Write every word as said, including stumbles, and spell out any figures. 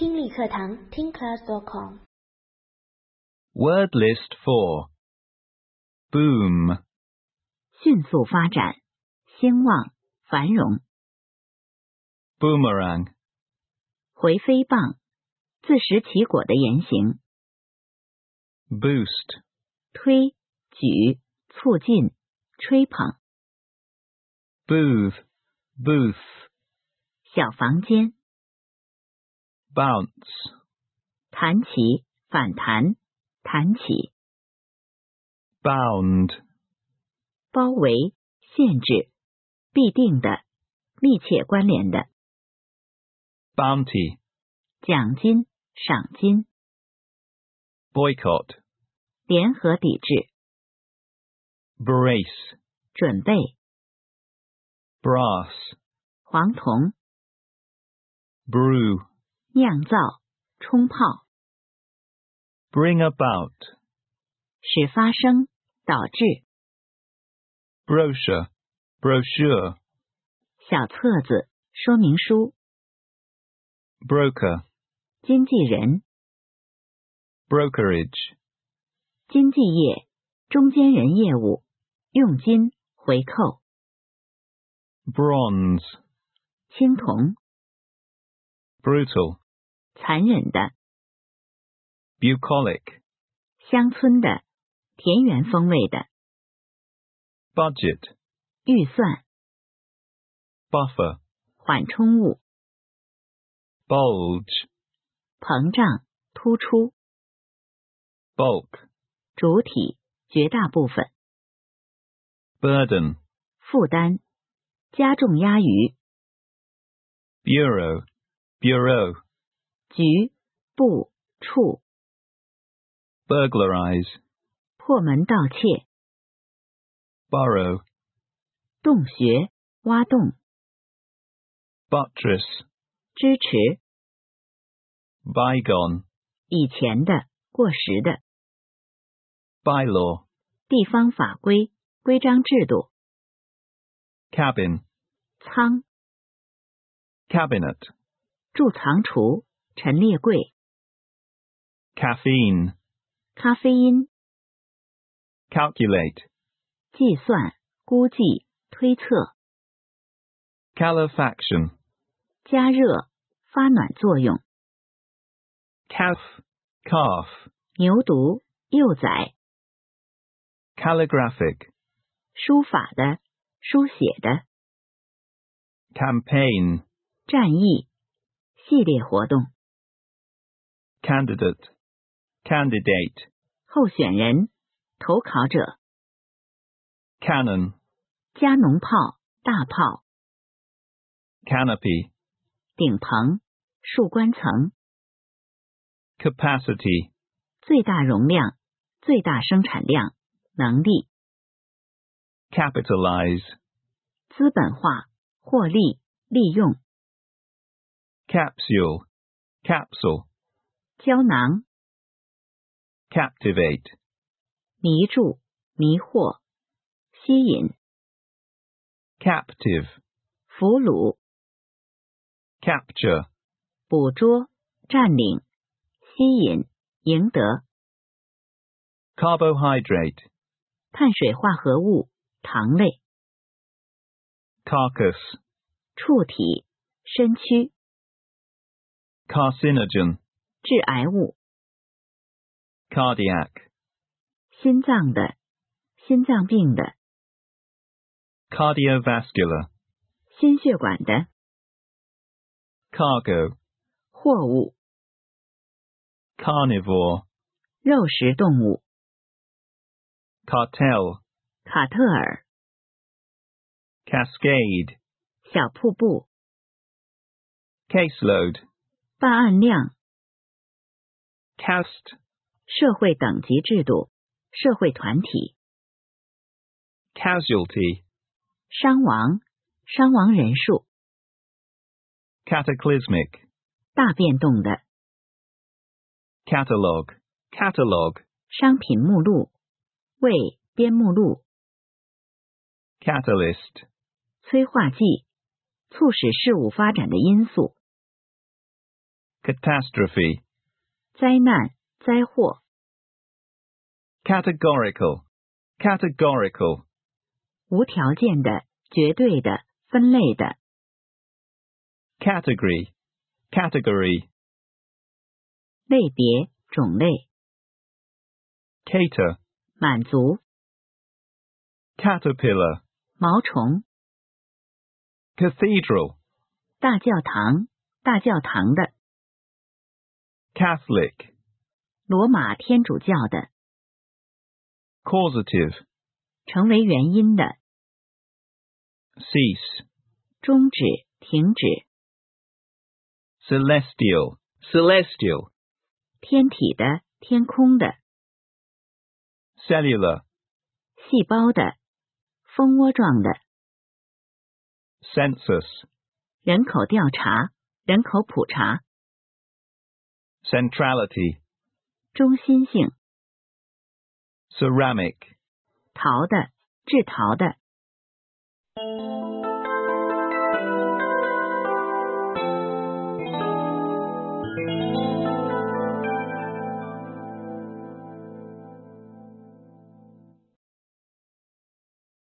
听力课堂听 class dot com。 Word list four. Boom. 迅速发展，兴旺，繁荣。 Boomerang. 回飞棒，自食其果的言行。 Boost. 推，举，促进，吹捧。 Booth. Booth. 小房间。 Bounce. 弹起，反弹，弹起。 Bound. 包围，限制，必定的，密切关联的。 Bounty. 奖金，赏金。 Boycott. 联合抵制。 Brace. 准备。 Brass. 黄铜。 Brew. 酿造，冲泡。 Bring about. 使发生，导致。 Brochure. Brochure. 小册子，说明书。 Broker. 经纪人。 Brokerage. 经纪业，中间人业务，佣金，回扣。 Bronze. 青铜。 Brutal. 残忍的。 Bucolic. 乡村的，田园风味的。 Budget. 预算。 Buffer. 缓冲物。 Bulge. 膨胀，突出。 Bulk. 主体，绝大部分。 Burden. 负担，加重压余。 Bureau. Bureau. 局，部，处。 Burglarize. 破门盗窃。 Burrow. 洞穴，挖洞。 Buttress. 支持。 Bygone. 以前的，过时的。 Bylaw. 地方法规，规章制度。 Cabin. 仓。 Cabinet. 贮藏橱，陈列柜。 Caffeine. 咖啡因。 Calculate. 计算，估计，推测。 Calefaction. 加热，发暖作用。 Calf. Calf. 牛犊，幼崽。 Calligraphic. 书法的，书写的。 Campaign. 战役，系列活动。 Candidate. Candidate. 候选人，投考者。 Cannon. 加农炮，大炮。 Canopy. 顶棚，树冠层。 Capacity. 最大容量，最大生产量，能力。 Capitalize. 资本化，获利，利用。 Capsule. Capsule. 胶囊。 Captivate. 迷住，迷惑，吸引。 Captive. 俘虏。 Capture. 捕捉，占领，吸引，赢得。 Carbohydrate. 碳水化合物，糖类。 Carcass. 触体，身躯。 Carcinogen. 致癌物。 Cardiac. 心脏的，心脏病的。 Cardiovascular. 心血管的。 Cargo. 货物。 Carnivore. 肉食动物。 Cartel. 卡特尔。 Cascade. 小瀑布。 Caseload. 办案量。 Cast. 社会等级制度，社会团体。 Casualty. 伤亡，伤亡人数。 Cataclysmic. 大变动的。 Catalogue. Catalogue. 商品目录，为编目录。 Catalyst. 催化剂，促使事物发展的因素。 catastrophe, 灾难、灾祸。 categorical, categorical, 无条件的、绝对的、分类的。 category, category, 类别、种类。 cater, 满足。 caterpillar, 毛虫。 cathedral, 大教堂、大教堂的。 Catholic, 罗马天主教的。 causative, 成为原因的。 cease, 终止、停止。 celestial, celestial, 天体的、天空的。 cellular, 细胞的、蜂窝状的。 census, 人口调查、人口普查。 centrality, 中心性。 ceramic. 陶的、制陶的。